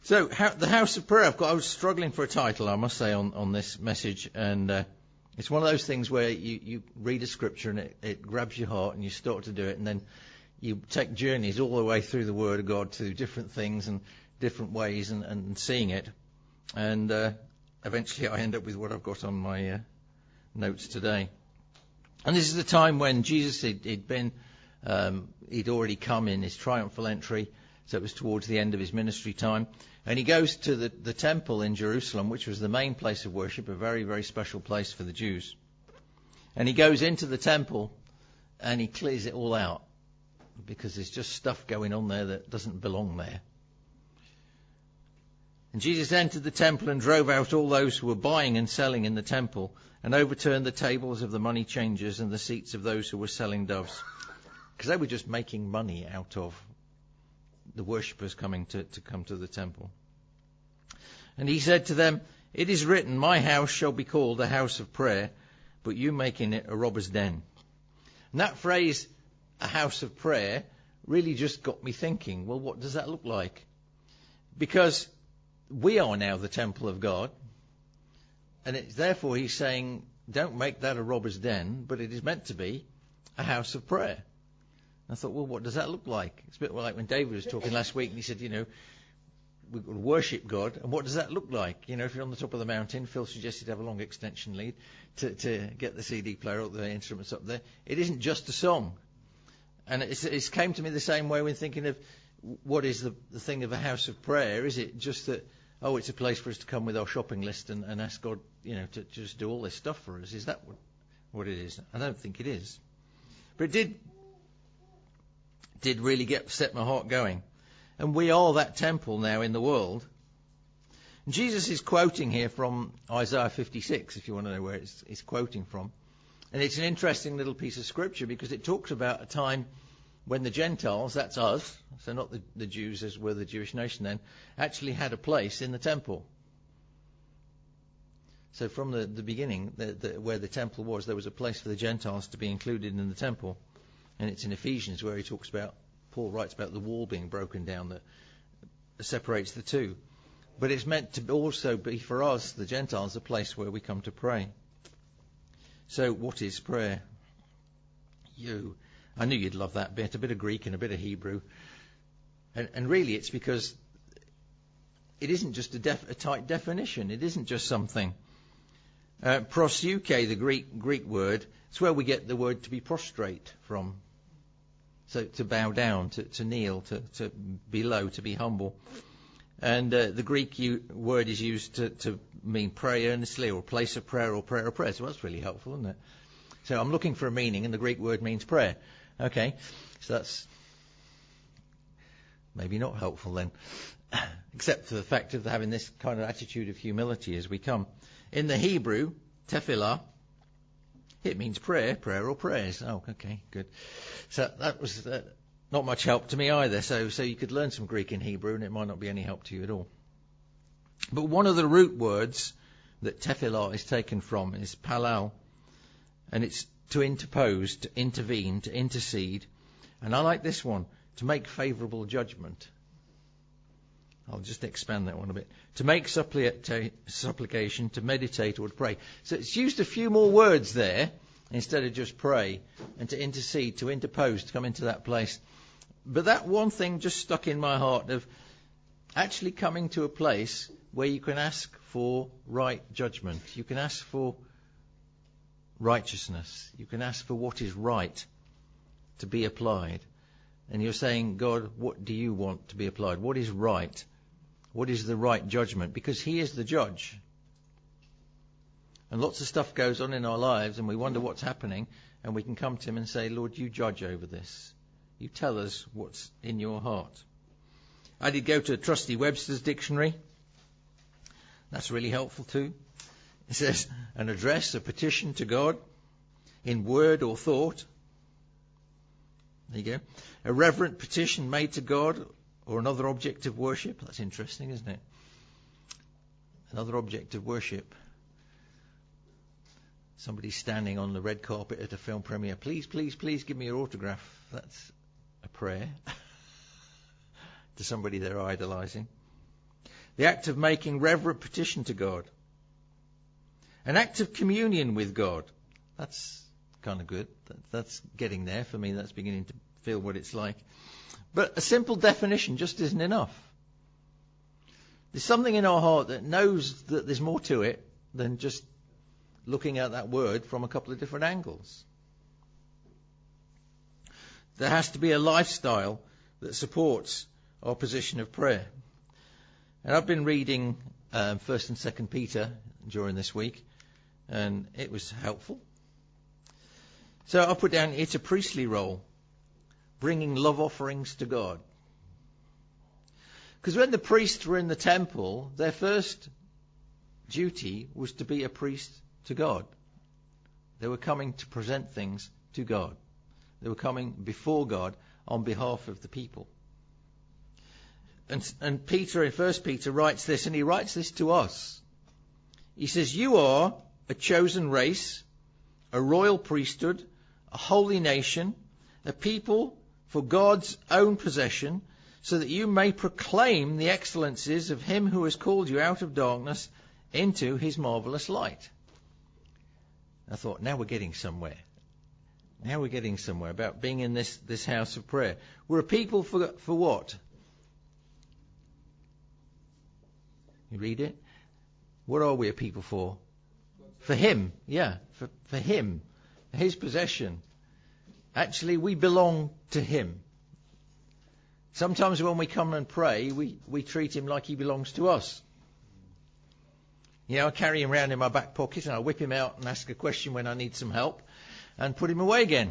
So, the house of prayer. I was struggling for a title, I must say, on this message, and it's one of those things where you read a scripture and it grabs your heart and you start to do it, and then you take journeys all the way through the Word of God to different things and different ways and seeing it, and eventually I end up with what I've got on my notes today. And this is the time when Jesus he'd already come in his triumphal entry, so it was towards the end of his ministry time. And he goes to the temple in Jerusalem, which was the main place of worship, a very, very special place for the Jews. And he goes into the temple and he clears it all out because there's just stuff going on there that doesn't belong there. And Jesus entered the temple and drove out all those who were buying and selling in the temple and overturned the tables of the money changers and the seats of those who were selling doves. Because they were just making money out of the worshippers coming to come to the temple. And he said to them, "It is written, my house shall be called a house of prayer, but you making it a robber's den." And that phrase, a house of prayer, really just got me thinking, well, what does that look like? Because we are now the temple of God, and therefore he's saying, don't make that a robber's den, but it is meant to be a house of prayer. I thought, well, what does that look like? It's a bit like when David was talking last week, and he said, we've got to worship God, and what does that look like? If you're on the top of the mountain, Phil suggested to have a long extension lead to get the CD player or the instruments up there. It isn't just a song. And it's came to me the same way when thinking of what is the thing of a house of prayer. Is it just that, it's a place for us to come with our shopping list and ask God, to just do all this stuff for us? Is that what it is? I don't think it is. But it did really set my heart going. And we are that temple now in the world. And Jesus is quoting here from Isaiah 56, if you want to know where it's quoting from. And it's an interesting little piece of scripture because it talks about a time when the Gentiles, that's us, so not the Jews as were the Jewish nation then, actually had a place in the temple. So from the beginning, where the temple was, there was a place for the Gentiles to be included in the temple. And it's in Ephesians where Paul writes about the wall being broken down that separates the two. But it's meant to also be for us, the Gentiles, a place where we come to pray. So what is prayer? I knew you'd love that bit, a bit of Greek and a bit of Hebrew. And really it's because it isn't just a tight definition. It isn't just something. Prosuke, the Greek word, it's where we get the word to be prostrate from. So to bow down, to kneel, to be low, to be humble. And the Greek word is used to mean pray earnestly, or place of prayer, or prayer of prayer. So that's really helpful, isn't it? So I'm looking for a meaning, and the Greek word means prayer. Okay, so that's maybe not helpful then, except for the fact of having this kind of attitude of humility as we come. In the Hebrew, tefillah, it means prayer or prayers. Oh, okay, good. So that was not much help to me either. So you could learn some Greek and Hebrew, and it might not be any help to you at all. But one of the root words that tefillah is taken from is palal, and it's to interpose, to intervene, to intercede. And I like this one, to make favourable judgment. I'll just expand that one a bit. To make supplication, to meditate or to pray. So it's used a few more words there instead of just pray, and to intercede, to interpose, to come into that place. But that one thing just stuck in my heart of actually coming to a place where you can ask for right judgment. You can ask for righteousness. You can ask for what is right to be applied. And you're saying, God, what do you want to be applied? What is right? What is the right judgment? Because he is the judge. And lots of stuff goes on in our lives and we wonder what's happening, and we can come to him and say, Lord, you judge over this. You tell us what's in your heart. I did go to a trusty Webster's dictionary. That's really helpful too. It says, an address, a petition to God in word or thought. There you go. A reverent petition made to God or another object of worship. That's interesting, isn't it? Another object of worship. Somebody standing on the red carpet at a film premiere. Please, please, please give me your autograph. That's a prayer to somebody they're idolizing. The act of making reverent petition to God. An act of communion with God. That's kind of good. That's getting there for me. That's beginning to feel what it's like. But a simple definition just isn't enough. There's something in our heart that knows that there's more to it than just looking at that word from a couple of different angles. There has to be a lifestyle that supports our position of prayer. And I've been reading 1st and 2nd Peter during this week, and it was helpful. So I put down, it's a priestly role, bringing love offerings to God. Because when the priests were in the temple, their first duty was to be a priest to God. They were coming to present things to God. They were coming before God on behalf of the people. And Peter, in 1 Peter, writes this, and he writes this to us. He says, you are a chosen race, a royal priesthood, a holy nation, a people for God's own possession, so that you may proclaim the excellencies of him who has called you out of darkness into his marvelous light. I thought, now we're getting somewhere. Now we're getting somewhere about being in this house of prayer. We're a people for what? You read it? What are we a people for? For him. Yeah, for him. His possession. Actually, we belong to him. Sometimes when we come and pray, we treat him like he belongs to us. You know, I carry him around in my back pocket and I whip him out and ask a question when I need some help and put him away again.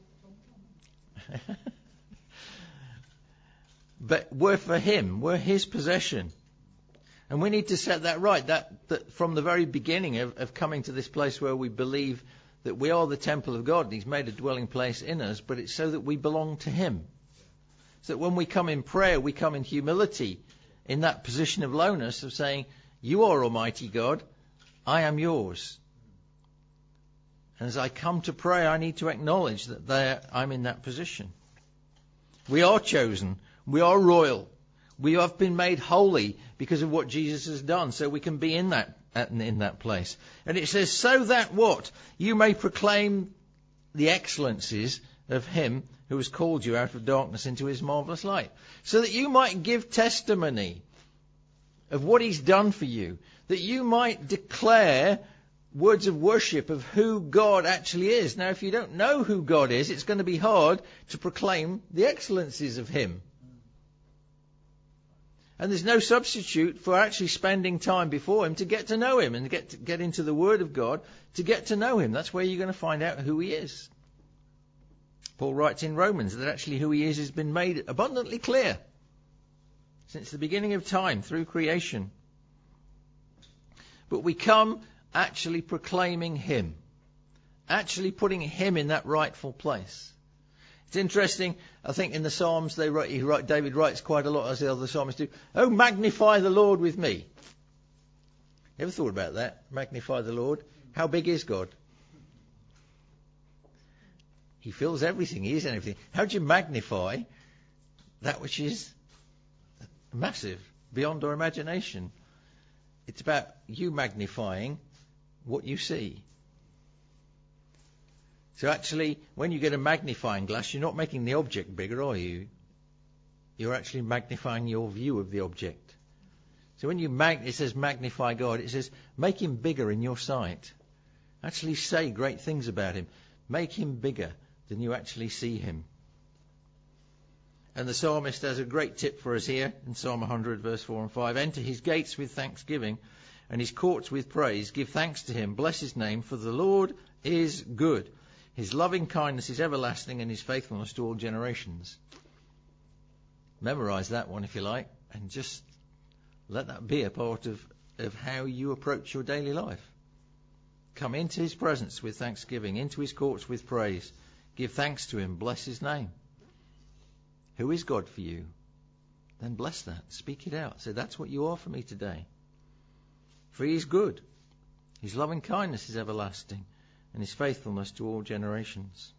But we're for him. We're his possession. And we need to set that right. That from the very beginning of coming to this place where we believe that we are the temple of God and he's made a dwelling place in us, but it's so that we belong to him. So that when we come in prayer, we come in humility, in that position of lowness of saying, you are Almighty God, I am yours. And as I come to pray, I need to acknowledge that I'm in that position. We are chosen. We are royal. We have been made holy because of what Jesus has done, so we can be in that place. And it says, so that what? You may proclaim the excellencies of him who has called you out of darkness into his marvelous light. So that you might give testimony of what he's done for you. That you might declare words of worship of who God actually is. Now, if you don't know who God is, it's going to be hard to proclaim the excellencies of him. And there's no substitute for actually spending time before him to get to know him and get into the Word of God to get to know him. That's where you're going to find out who he is. Paul writes in Romans that actually who he is has been made abundantly clear since the beginning of time through creation. But we come actually proclaiming him, actually putting him in that rightful place. It's interesting, I think in the Psalms, David writes quite a lot, as the other psalmists do, oh, magnify the Lord with me. You ever thought about that? Magnify the Lord. How big is God? He fills everything. He is everything. How do you magnify that which is massive, beyond our imagination? It's about you magnifying what you see. So actually, when you get a magnifying glass, you're not making the object bigger, are you? You're actually magnifying your view of the object. So when it says magnify God, it says make him bigger in your sight. Actually say great things about him. Make him bigger than you actually see him. And the psalmist has a great tip for us here in Psalm 100, verse 4 and 5. Enter his gates with thanksgiving and his courts with praise. Give thanks to him. Bless his name, for the Lord is good. His loving kindness is everlasting and his faithfulness to all generations. Memorize that one if you like, and just let that be a part of how you approach your daily life. Come into his presence with thanksgiving, into his courts with praise. Give thanks to him. Bless his name. Who is God for you? Then bless that. Speak it out. Say, that's what you are for me today. For he is good. His loving kindness is everlasting, and his faithfulness to all generations.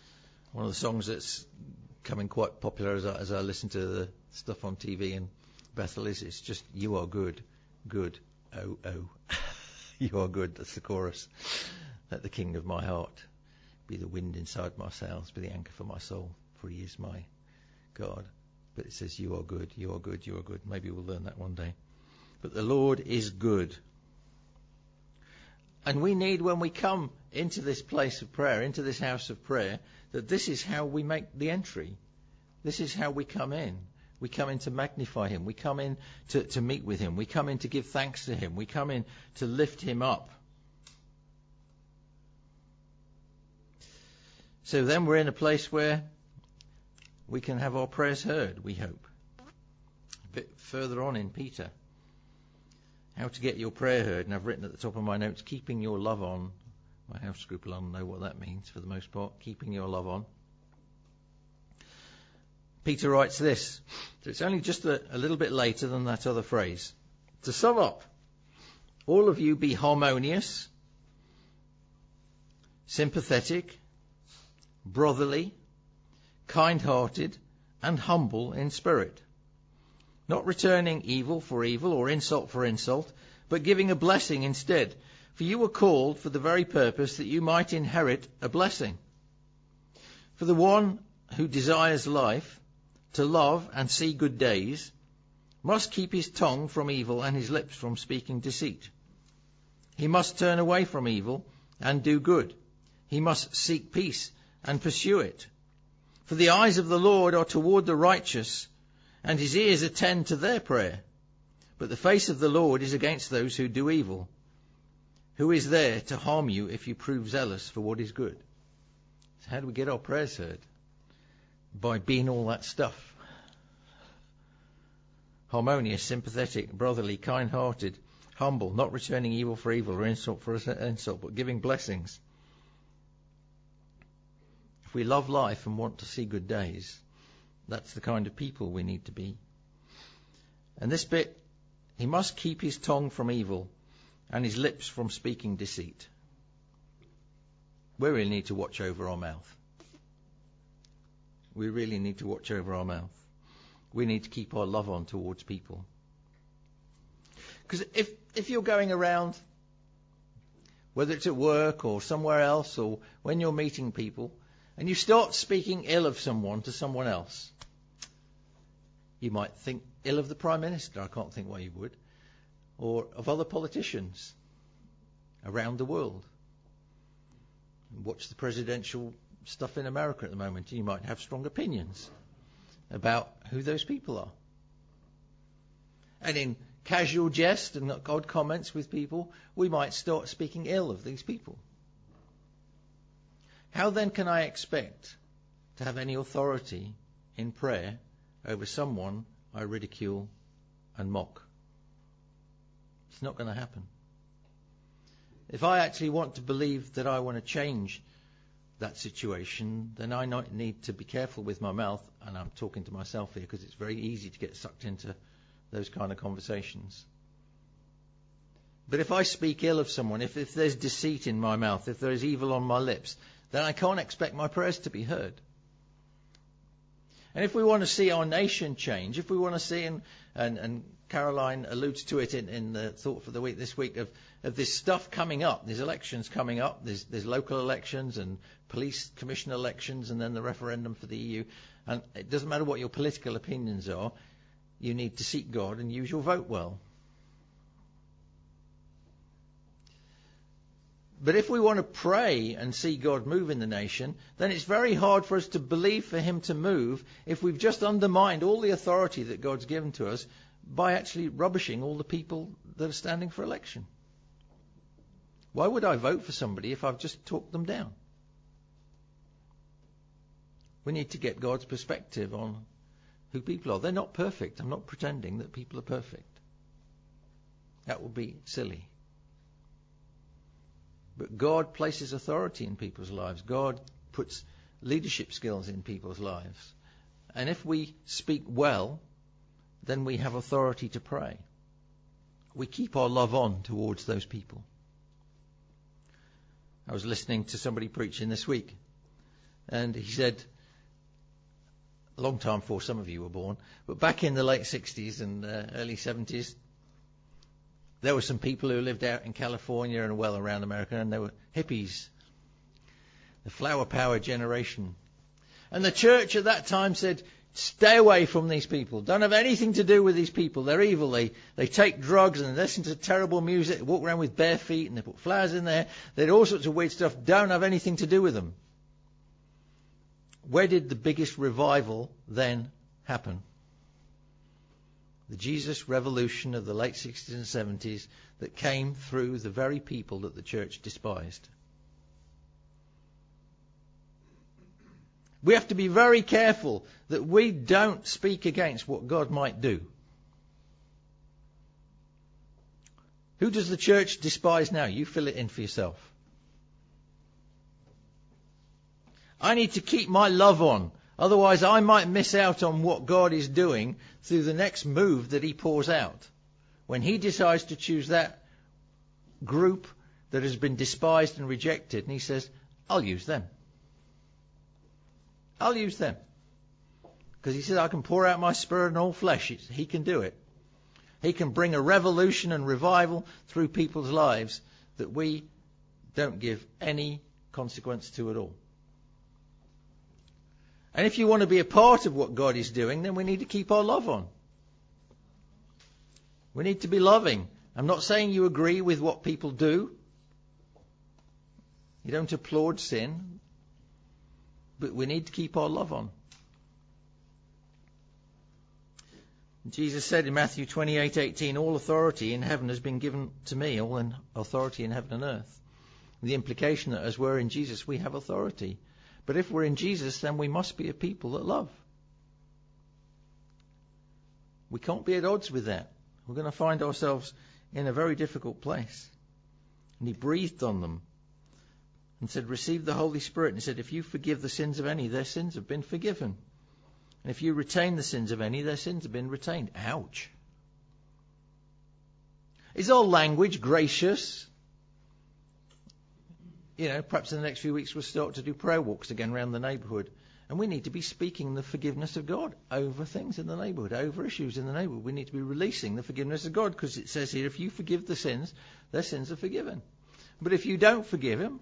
One of the songs that's coming quite popular as I listen to the stuff on TV and Bethel is. It's just, you are good, good, oh, oh. You are good, that's the chorus. Let the king of my heart be the wind inside my sails, be the anchor for my soul, for he is my God. But it says, you are good, you are good, you are good. Maybe we'll learn that one day. But the Lord is good. And we need, when we come into this place of prayer, into this house of prayer, that this is how we make the entry. This is how we come in. We come in to magnify him. We come in to meet with him. We come in to give thanks to him. We come in to lift him up. So then we're in a place where we can have our prayers heard, we hope. A bit further on in Peter. How to get your prayer heard. And I've written at the top of my notes, keeping your love on. My house group will know what that means for the most part. Keeping your love on. Peter writes this. So it's only just a little bit later than that other phrase. To sum up, all of you be harmonious, sympathetic, brotherly, kind-hearted, and humble in spirit, not returning evil for evil or insult for insult, but giving a blessing instead. For you were called for the very purpose that you might inherit a blessing. For the one who desires life, to love and see good days, must keep his tongue from evil and his lips from speaking deceit. He must turn away from evil and do good. He must seek peace and pursue it. For the eyes of the Lord are toward the righteous, and his ears attend to their prayer. But the face of the Lord is against those who do evil. Who is there to harm you if you prove zealous for what is good? So how do we get our prayers heard? By being all that stuff. Harmonious, sympathetic, brotherly, kind-hearted, humble, not returning evil for evil or insult for insult, but giving blessings. If we love life and want to see good days, that's the kind of people we need to be. And this bit, he must keep his tongue from evil and his lips from speaking deceit. We really need to watch over our mouth. We really need to watch over our mouth. We need to keep our love on towards people. Because if you're going around, whether it's at work or somewhere else or when you're meeting people, and you start speaking ill of someone to someone else, you might think ill of the Prime Minister. I can't think why you would. Or of other politicians around the world. Watch the presidential stuff in America at the moment, and you might have strong opinions about who those people are. And in casual jest and odd comments with people, we might start speaking ill of these people. How then can I expect to have any authority in prayer over someone I ridicule and mock? It's not going to happen. If I actually want to believe that I want to change that situation, then I need to be careful with my mouth, and I'm talking to myself here because it's very easy to get sucked into those kind of conversations. But if I speak ill of someone, if there's deceit in my mouth, if there is evil on my lips, then I can't expect my prayers to be heard. And if we want to see our nation change, if we want to see, and Caroline alludes to it in the thought for the week this week, of this stuff coming up, there's elections coming up, there's local elections and police commission elections and then the referendum for the EU. And it doesn't matter what your political opinions are, you need to seek God and use your vote well. But if we want to pray and see God move in the nation, then it's very hard for us to believe for him to move if we've just undermined all the authority that God's given to us by actually rubbishing all the people that are standing for election. Why would I vote for somebody if I've just talked them down? We need to get God's perspective on who people are. They're not perfect. I'm not pretending that people are perfect. That would be silly. But God places authority in people's lives. God puts leadership skills in people's lives. And if we speak well, then we have authority to pray. We keep our love on towards those people. I was listening to somebody preaching this week, and he said, a long time before some of you were born, but back in the late 60s and early 70s, there were some people who lived out in California and well around America, and they were hippies, the flower power generation. And the church at that time said, stay away from these people. Don't have anything to do with these people. They're evil. They take drugs and listen to terrible music. They walk around with bare feet and they put flowers in there. They do all sorts of weird stuff. Don't have anything to do with them. Where did the biggest revival then happen? The Jesus revolution of the late 60s and 70s that came through the very people that the church despised. We have to be very careful that we don't speak against what God might do. Who does the church despise now? You fill it in for yourself. I need to keep my love on. Otherwise, I might miss out on what God is doing through the next move that he pours out. When he decides to choose that group that has been despised and rejected, and he says, I'll use them. I'll use them. Because he says, I can pour out my spirit on all flesh. He can do it. He can bring a revolution and revival through people's lives that we don't give any consequence to at all. And if you want to be a part of what God is doing, then we need to keep our love on. We need to be loving. I'm not saying you agree with what people do. You don't applaud sin. But we need to keep our love on. Jesus said in Matthew 28:18, all authority in heaven has been given to me, all in authority in heaven and earth. The implication that as we're in Jesus, we have authority. But if we're in Jesus, then we must be a people that love. We can't be at odds with that. We're going to find ourselves in a very difficult place. And he breathed on them and said, receive the Holy Spirit. And he said, if you forgive the sins of any, their sins have been forgiven. And if you retain the sins of any, their sins have been retained. Ouch. Is our language gracious? You know, perhaps in the next few weeks we'll start to do prayer walks again around the neighbourhood. And we need to be speaking the forgiveness of God over things in the neighbourhood, over issues in the neighbourhood. We need to be releasing the forgiveness of God, because it says here, if you forgive the sins, their sins are forgiven. But if you don't forgive them,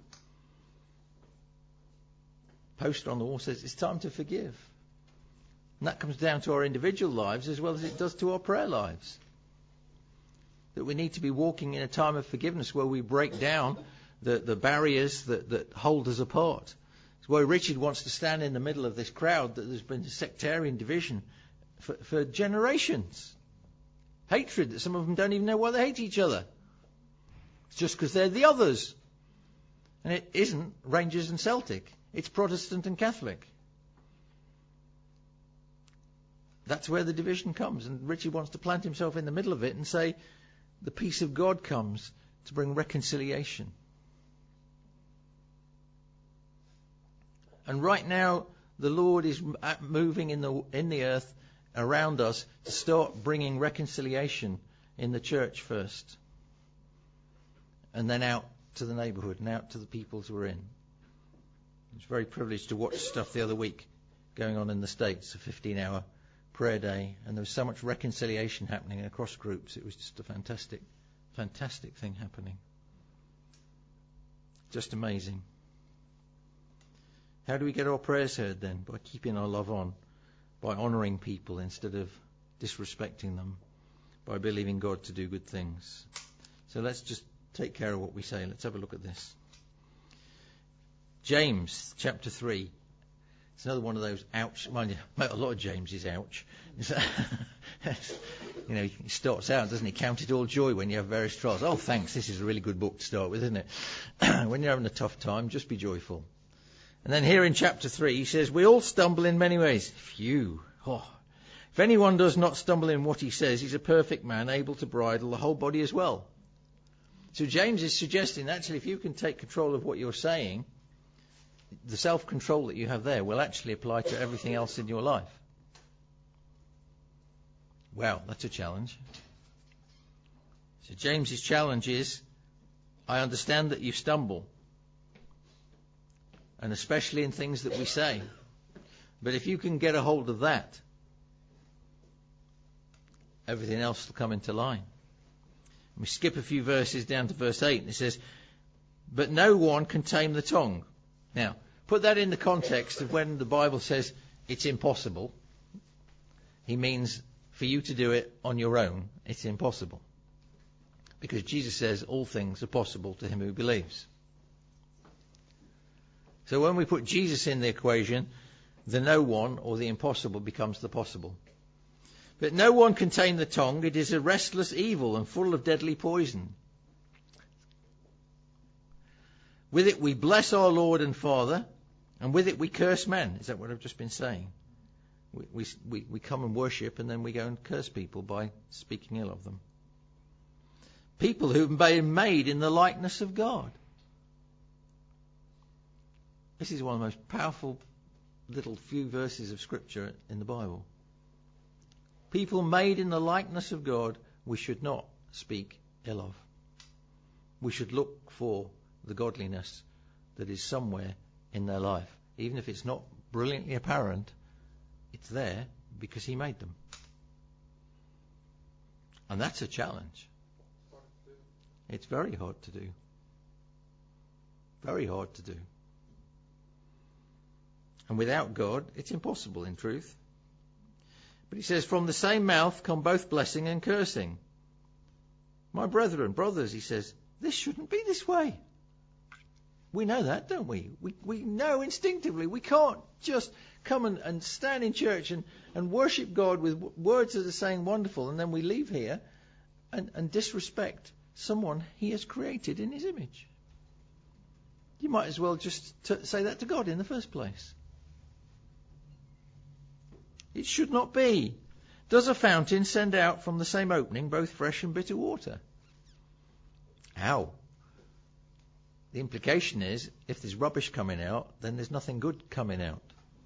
poster on the wall says it's time to forgive. And that comes down to our individual lives as well as it does to our prayer lives. That we need to be walking in a time of forgiveness where we break down the barriers that hold us apart. It's why Richard wants to stand in the middle of this crowd that there's been a sectarian division for generations. Hatred that some of them don't even know why they hate each other. It's just because they're the others. And it isn't Rangers and Celtic. It's Protestant and Catholic. That's where the division comes. And Richard wants to plant himself in the middle of it and say, the peace of God comes to bring reconciliation. And right now, the Lord is moving in the earth around us to start bringing reconciliation in the church first. And then out to the neighbourhood and out to the peoples we're in. I was very privileged to watch stuff the other week going on in the States, a 15-hour prayer day. And there was so much reconciliation happening across groups. It was just a fantastic, fantastic thing happening. Just amazing. How do we get our prayers heard then? By keeping our love on, by honouring people instead of disrespecting them, by believing God to do good things. So let's just take care of what we say. Let's have a look at this. James chapter 3. It's another one of those ouch. Mind you, a lot of James is ouch. You know, he starts out, doesn't he? Count it all joy when you have various trials. Oh, thanks. This is a really good book to start with, isn't it? When you're having a tough time, just be joyful. And then here in chapter 3, he says, we all stumble in many ways. If anyone does not stumble in what he says, he's a perfect man, able to bridle the whole body as well. So James is suggesting, actually, if you can take control of what you're saying, the self-control that you have there will actually apply to everything else in your life. Wow, that's a challenge. So James's challenge is, I understand that you stumble. And especially in things that we say. But if you can get a hold of that, everything else will come into line. We skip a few verses down to verse 8, and it says, but no one can tame the tongue. Now, put that in the context of when the Bible says it's impossible. He means for you to do it on your own, it's impossible. Because Jesus says all things are possible to him who believes. So when we put Jesus in the equation, the no one or the impossible becomes the possible. But no one can tame the tongue. It is a restless evil and full of deadly poison. With it we bless our Lord and Father, and with it we curse men. Is that what I've just been saying? We come and worship, and then we go and curse people by speaking ill of them. People who've been made in the likeness of God. This is one of the most powerful little few verses of Scripture in the Bible. People made in the likeness of God, we should not speak ill of. We should look for the godliness that is somewhere in their life. Even if it's not brilliantly apparent, it's there because he made them. And that's a challenge. It's very hard to do. Very hard to do. And without God, it's impossible in truth. But he says, from the same mouth come both blessing and cursing. My brethren, brothers, he says, this shouldn't be this way. We know that, don't we? We know instinctively. We can't just come and stand in church and worship God with words that are saying wonderful, and then we leave here and disrespect someone he has created in his image. You might as well just say that to God in the first place. It should not be. Does a fountain send out from the same opening both fresh and bitter water? How? The implication is, if there's rubbish coming out, then there's nothing good coming out.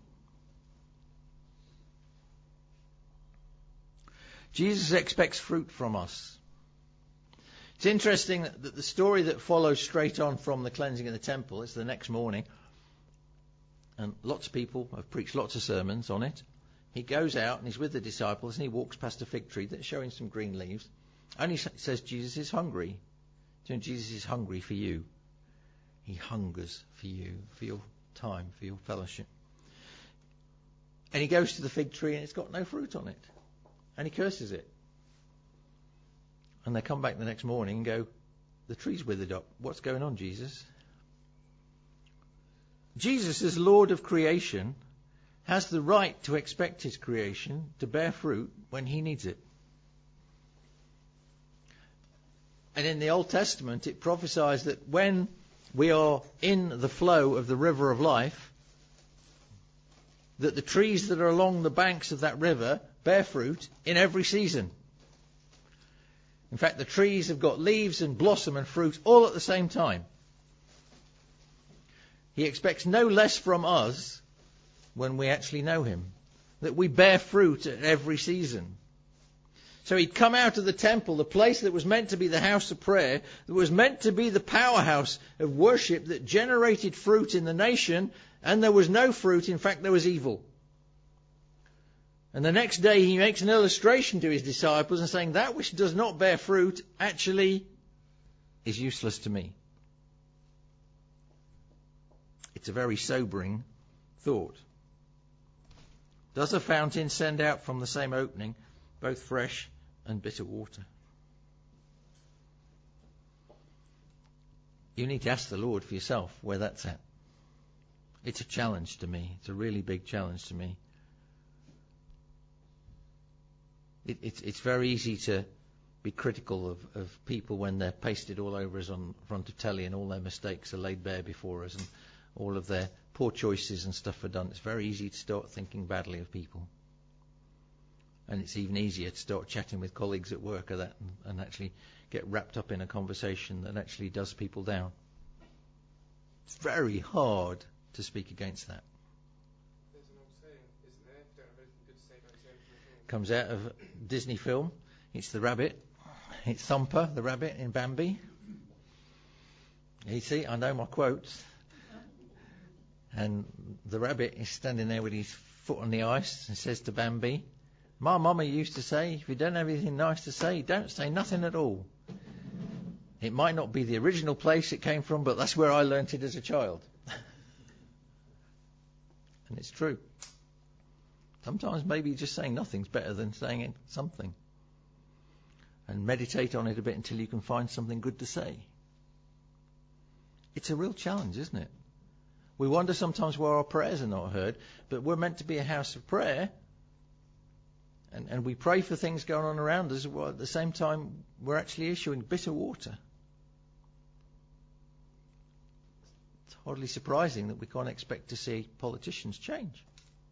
Jesus expects fruit from us. It's interesting that the story that follows straight on from the cleansing of the temple is the next morning. And lots of people have preached lots of sermons on it. He goes out and he's with the disciples and he walks past a fig tree that's showing some green leaves. And he says, Jesus is hungry. Jesus is hungry for you. He hungers for you, for your time, for your fellowship. And he goes to the fig tree and it's got no fruit on it. And he curses it. And they come back the next morning and go, the tree's withered up. What's going on, Jesus? Jesus, as Lord of creation, has the right to expect his creation to bear fruit when he needs it. And in the Old Testament, it prophesies that when we are in the flow of the river of life, that the trees that are along the banks of that river bear fruit in every season. In fact, the trees have got leaves and blossom and fruit all at the same time. He expects no less from us when we actually know him, that we bear fruit at every season. So he'd come out of the temple, the place that was meant to be the house of prayer, that was meant to be the powerhouse of worship that generated fruit in the nation, and there was no fruit. In fact, there was evil. And the next day he makes an illustration to his disciples and saying, that which does not bear fruit actually is useless to me. It's a very sobering thought. Does a fountain send out from the same opening both fresh and bitter water? You need to ask the Lord for yourself where that's at. It's a challenge to me. It's a really big challenge to me. It's very easy to be critical of people when they're pasted all over us on front of telly and all their mistakes are laid bare before us and all of their poor choices and stuff are done. It's very easy to start thinking badly of people. And it's even easier to start chatting with colleagues at work of that and actually get wrapped up in a conversation that actually does people down. It's very hard to speak against that. There's an old saying, isn't there? If you don't have anything good to say, don't say anything at all. Comes out of a Disney film. It's the rabbit. It's Thumper, the rabbit in Bambi. You see, I know my quotes. And the rabbit is standing there with his foot on the ice and says to Bambi, my mama used to say, if you don't have anything nice to say, don't say nothing at all. It might not be the original place it came from, but that's where I learnt it as a child. And it's true. Sometimes maybe just saying nothing's better than saying something. And meditate on it a bit until you can find something good to say. It's a real challenge, isn't it? We wonder sometimes why our prayers are not heard, but we're meant to be a house of prayer. And we pray for things going on around us, while at the same time we're actually issuing bitter water. It's hardly surprising that we can't expect to see politicians change.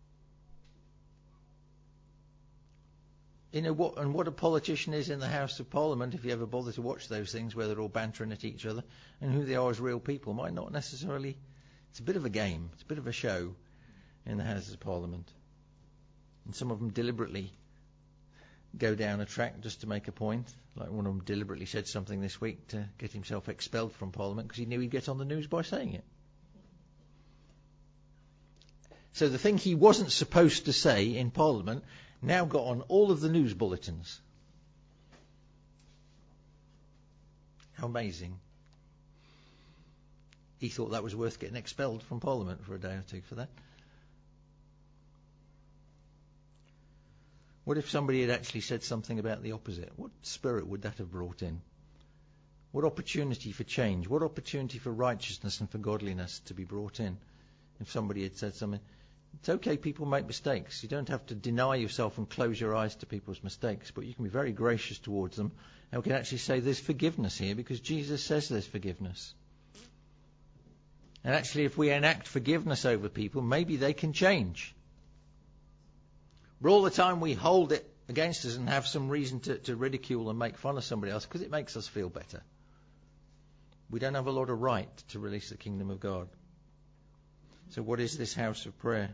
You know what a politician is in the House of Parliament, if you ever bother to watch those things where they're all bantering at each other, and who they are as real people might not necessarily. It's a bit of a game, it's a bit of a show in the Houses of Parliament. And some of them deliberately go down a track just to make a point. Like one of them deliberately said something this week to get himself expelled from Parliament because he knew he'd get on the news by saying it. So the thing he wasn't supposed to say in Parliament now got on all of the news bulletins. How amazing. He thought that was worth getting expelled from Parliament for a day or two for that. What if somebody had actually said something about the opposite? What spirit would that have brought in? What opportunity for change? What opportunity for righteousness and for godliness to be brought in? If somebody had said something. It's okay, people make mistakes. You don't have to deny yourself and close your eyes to people's mistakes, but you can be very gracious towards them. And we can actually say there's forgiveness here because Jesus says there's forgiveness. And actually, if we enact forgiveness over people, maybe they can change. But all the time we hold it against us and have some reason to ridicule and make fun of somebody else because it makes us feel better. We don't have a lot of right to release the kingdom of God. So what is this house of prayer?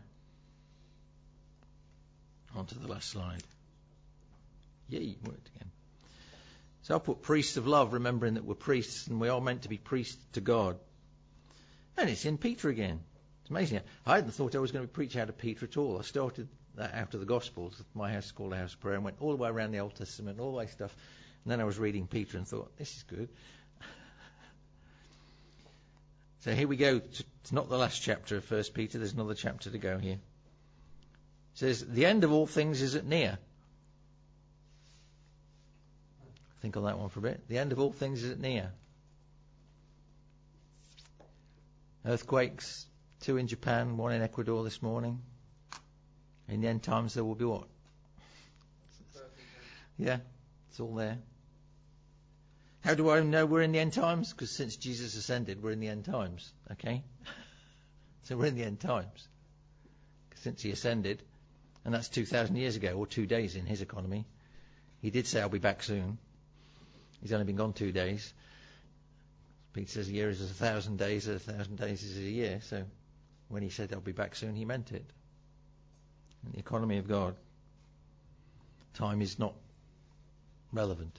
On to the last slide. Yay, worked again. So I'll put priests of love, remembering that we're priests and we are meant to be priests to God. And it's in Peter again. It's amazing. I hadn't thought I was going to preach out of Peter at all. I started that out of the Gospels. My house is called a house of prayer and went all the way around the Old Testament, all the way stuff. And then I was reading Peter and thought, this is good. So here we go. It's not the last chapter of 1 Peter. There's another chapter to go here. It says, the end of all things is at near. Think on that one for a bit. The end of all things is at near. Earthquakes, 2 in Japan, 1 in Ecuador this morning. In the end times there will be what? Yeah, it's all there. How do I know we're in the end times? Because since Jesus ascended, we're in the end times. Okay? So we're in the end times. Since he ascended, and that's 2,000 years ago, or 2 days in his economy. He did say, I'll be back soon. He's only been gone 2 days. Peter says a year is 1,000 days, 1,000 days is a year. So when he said, I'll be back soon, he meant it. In the economy of God, time is not relevant.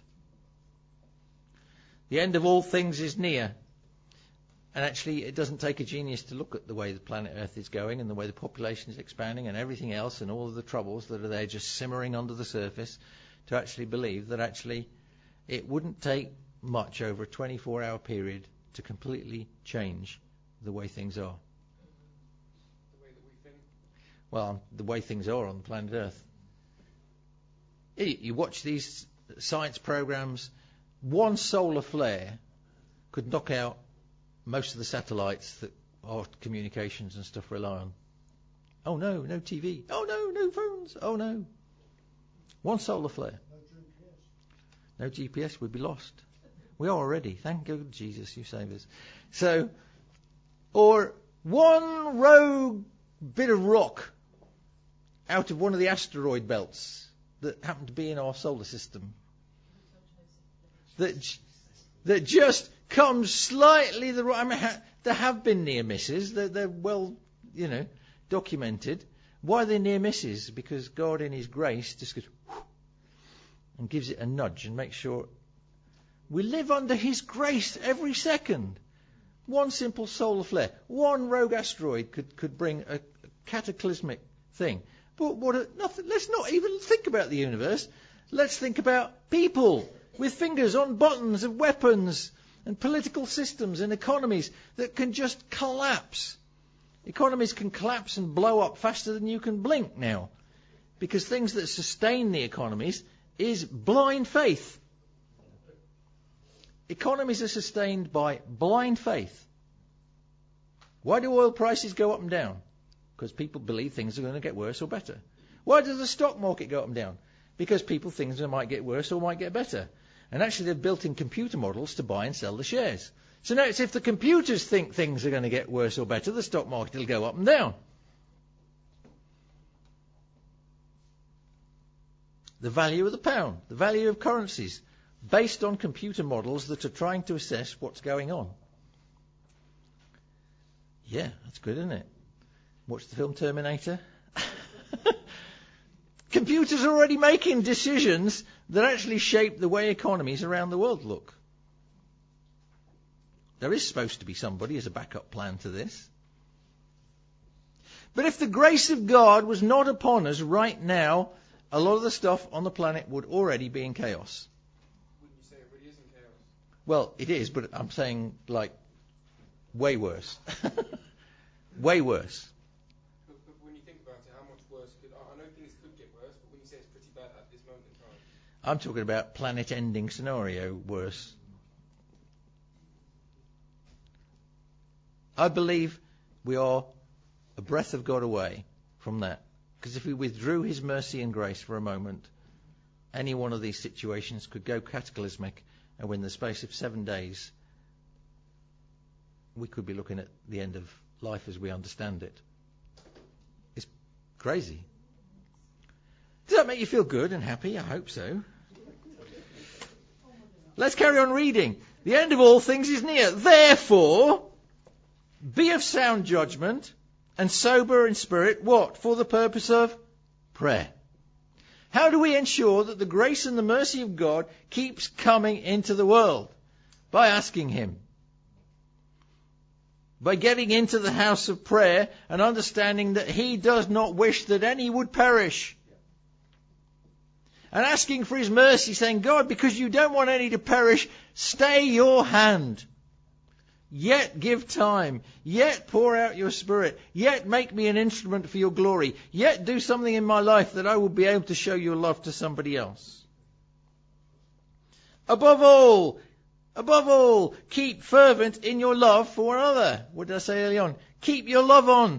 The end of all things is near. And actually, it doesn't take a genius to look at the way the planet Earth is going and the way the population is expanding and everything else and all of the troubles that are there just simmering under the surface to actually believe that actually it wouldn't take much over a 24-hour period to completely change the way things are. The way that we think. Well, the way things are on the planet Earth. You watch these science programs, one solar flare could knock out most of the satellites that our communications and stuff rely on. Oh no, no TV. Oh no, no phones. Oh no. One solar flare. No GPS, we'd be lost. We are already. Thank God, Jesus, you save us. So, or one rogue bit of rock out of one of the asteroid belts that happened to be in our solar system that just comes slightly the right. I mean, there have been near misses. They're well, documented. Why are they near misses? Because God, in His grace, just goes and gives it a nudge and makes sure we live under His grace every second. One simple solar flare, one rogue asteroid could bring a cataclysmic thing. But nothing. Let's not even think about the universe. Let's think about people with fingers on buttons of weapons and political systems and economies that can just collapse. Economies can collapse and blow up faster than you can blink now. Because things that sustain the economies is blind faith. Economies are sustained by blind faith. Why do oil prices go up and down? Because people believe things are going to get worse or better. Why does the stock market go up and down? Because people think things might get worse or might get better. And actually they've built in computer models to buy and sell the shares. So now it's if the computers think things are going to get worse or better, the stock market will go up and down. The value of the pound, the value of currencies, based on computer models that are trying to assess what's going on. Yeah, that's good, isn't it? Watch the film Terminator. Computers are already making decisions that actually shape the way economies around the world look. There is supposed to be somebody as a backup plan to this. But if the grace of God was not upon us right now, a lot of the stuff on the planet would already be in chaos. Wouldn't you say it really is in chaos? Well, it is, but I'm saying, way worse. Way worse. But when you think about it, how much worse could... I know things could get worse, but when you say it's pretty bad at this moment in time... I'm talking about planet-ending scenario worse. I believe we are a breath of God away from that. Because if we withdrew his mercy and grace for a moment, any one of these situations could go cataclysmic, and within the space of 7 days, we could be looking at the end of life as we understand it. It's crazy. Does that make you feel good and happy? I hope so. Let's carry on reading. The end of all things is near. Therefore, be of sound judgment and sober in spirit. What? For the purpose of prayer. How do we ensure that the grace and the mercy of God keeps coming into the world? By asking him. By getting into the house of prayer and understanding that he does not wish that any would perish. And asking for his mercy, saying, God, because you don't want any to perish, stay your hand. Yet give time. Yet pour out your spirit. Yet make me an instrument for your glory. Yet do something in my life that I will be able to show your love to somebody else. Above all, keep fervent in your love for one another. What did I say early on? Keep your love on.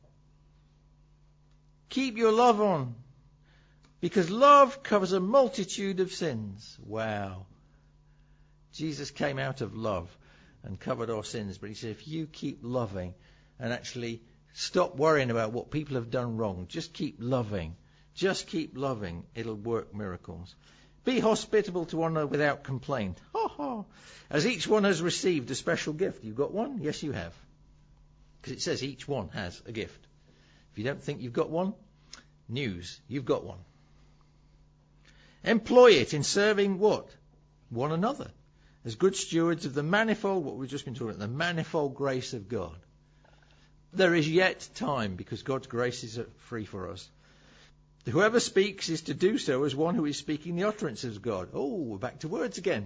Keep your love on. Because love covers a multitude of sins. Wow. Jesus came out of love and covered our sins. But he said, if you keep loving and actually stop worrying about what people have done wrong, just keep loving. Just keep loving. It'll work miracles. Be hospitable to one another without complaint. As each one has received a special gift. You've got one? Yes, you have. Because it says each one has a gift. If you don't think you've got one, news, you've got one. Employ it in serving what? One another. As good stewards of the manifold, what we've just been talking about, the manifold grace of God. There is yet time because God's grace is free for us. Whoever speaks is to do so as one who is speaking the utterances of God. Oh, we're back to words again.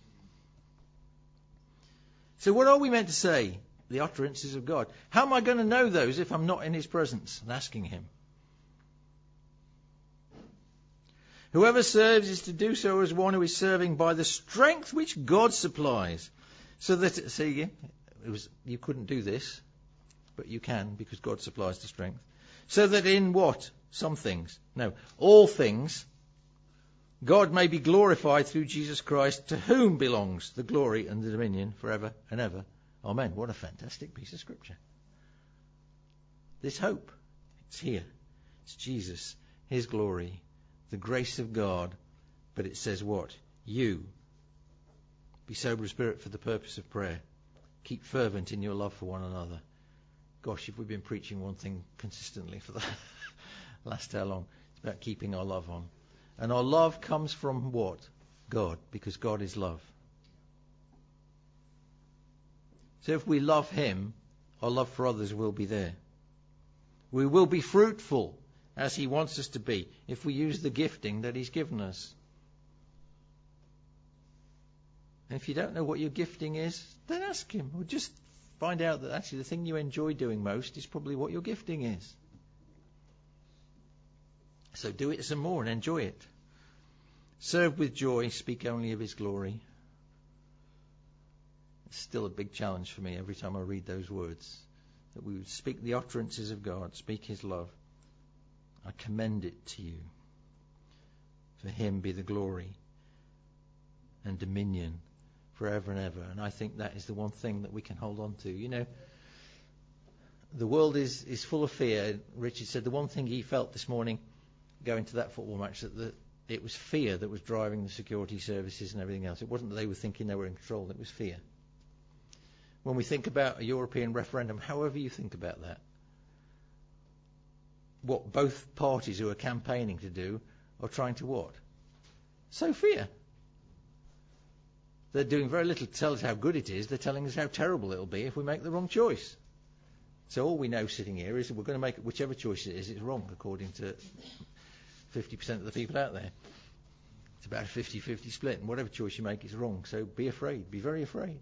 So what are we meant to say? The utterances of God. How am I going to know those if I'm not in his presence and asking him? Whoever serves is to do so as one who is serving by the strength which God supplies. So that, see, you couldn't do this, but you can because God supplies the strength. So that in what? Some things. No, all things. God may be glorified through Jesus Christ, to whom belongs the glory and the dominion forever and ever. Amen. What a fantastic piece of scripture. This hope, it's here. It's Jesus, his glory, the grace of God. But it says what? You be sober of spirit for the purpose of prayer. Keep fervent in your love for one another. Gosh, if we've been preaching one thing consistently for the last how long? It's about keeping our love on. And our love comes from what? God, because God is love. So if we love him, our love for others will be there. We will be fruitful as he wants us to be if we use the gifting that he's given us. And if you don't know what your gifting is, then ask him, or just find out that actually the thing you enjoy doing most is probably what your gifting is. So do it some more and enjoy it. Serve with joy, speak only of his glory. It's still a big challenge for me every time I read those words, that we would speak the utterances of God, speak his love. I commend it to you. For him be the glory and dominion forever and ever. And I think that is the one thing that we can hold on to. You know, the world is full of fear. Richard said the one thing he felt this morning going to that football match, that it was fear that was driving the security services and everything else. It wasn't that they were thinking they were in control, it was fear. When we think about a European referendum, however you think about that, what both parties who are campaigning to do are trying to what? Sow fear. They're doing very little to tell us how good it is. They're telling us how terrible it'll be if we make the wrong choice. So all we know sitting here is that we're going to make whichever choice it is, it's wrong, according to 50% of the people out there. It's about a 50-50 split, and whatever choice you make is wrong. So be afraid. Be very afraid.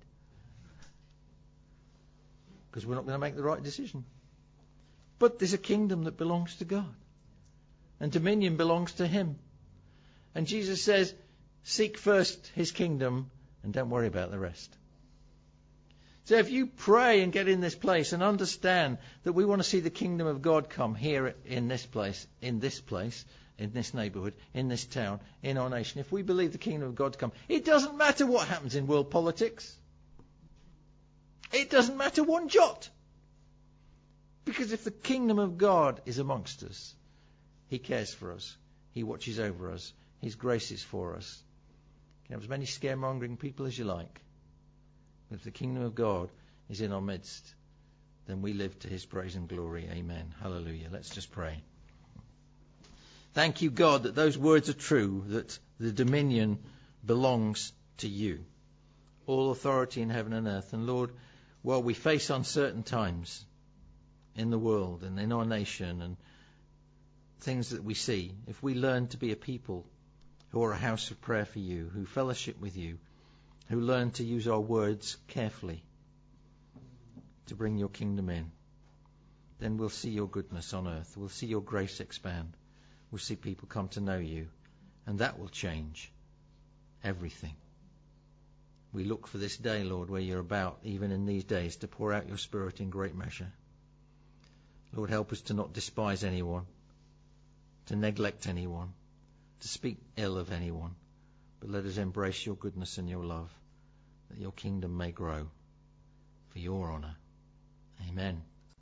Because we're not going to make the right decision. But there's a kingdom that belongs to God. And dominion belongs to him. And Jesus says, seek first his kingdom and don't worry about the rest. So if you pray and get in this place and understand that we want to see the kingdom of God come here in this place, in this neighbourhood, in this town, in our nation, if we believe the kingdom of God to come, it doesn't matter what happens in world politics. It doesn't matter one jot. Because if the kingdom of God is amongst us, he cares for us. He watches over us. His grace is for us. You can have as many scaremongering people as you like. But if the kingdom of God is in our midst, then we live to his praise and glory. Amen. Hallelujah. Let's just pray. Thank you, God, that those words are true, that the dominion belongs to you. All authority in heaven and earth. And Lord, while we face uncertain times in the world and in our nation and things that we see, if we learn to be a people who are a house of prayer for you, who fellowship with you, who learn to use our words carefully to bring your kingdom in, then we'll see your goodness on earth. We'll see your grace expand. We'll see people come to know you, and that will change everything. We look for this day, Lord, where you're about, even in these days, to pour out your Spirit in great measure. Lord, help us to not despise anyone, to neglect anyone, to speak ill of anyone, but let us embrace your goodness and your love, that your kingdom may grow for your honour. Amen.